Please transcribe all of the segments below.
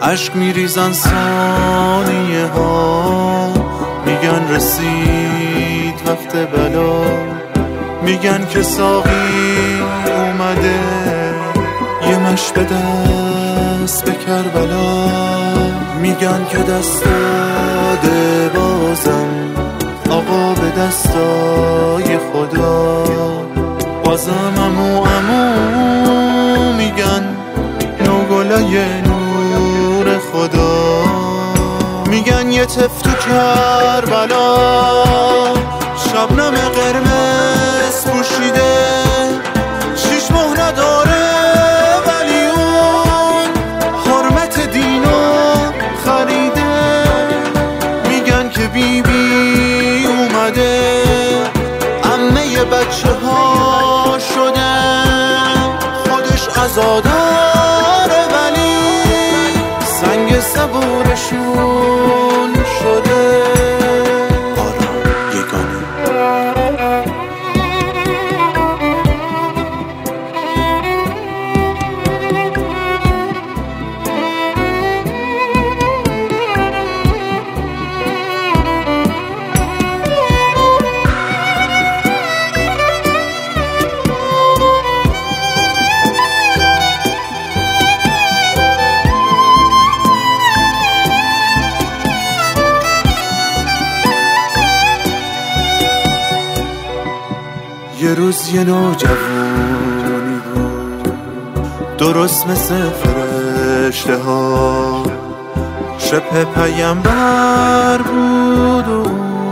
عشق میریزن ثانیه ها، میگن رسید وقت بلا، میگن که ساقی اومده یه مش به دست به کربلا، میگن که دست داده بازم آقا به دستای خدا، بازم امو میگن نوگلای نور خدا، میگن یه تف تو کربلا شبنم قرمز پوشیده، شیش ماه نداره ولی اون حرمت دینو خریده، میگن که بیبی اومده عمه بچه ها شده، خودش عزاداره ولی سنگ صبورشون شده. آرام یگانه یه روز یه نوجوانی بود درست مثل فرشته ها، شبه پیمبر بود و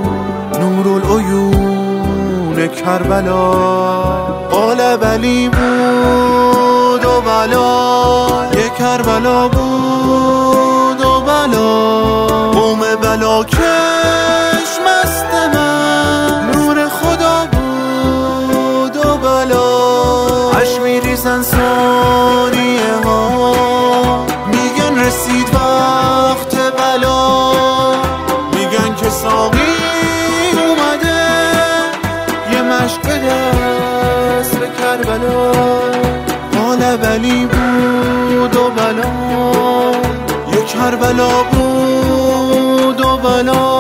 نورالعیون کربلا، قال ولی بود و بلا، یه کربلا بود و بلا، قوم بلا کش مست من نور خدا بود و بلا، عشق میریزن ثانیه ها، میگن رسید وقت بلا، میگن که ساقی اومده یه مشک به دست به کربلا، قال ولی بود و بلا، یه کربلا بود و بلا.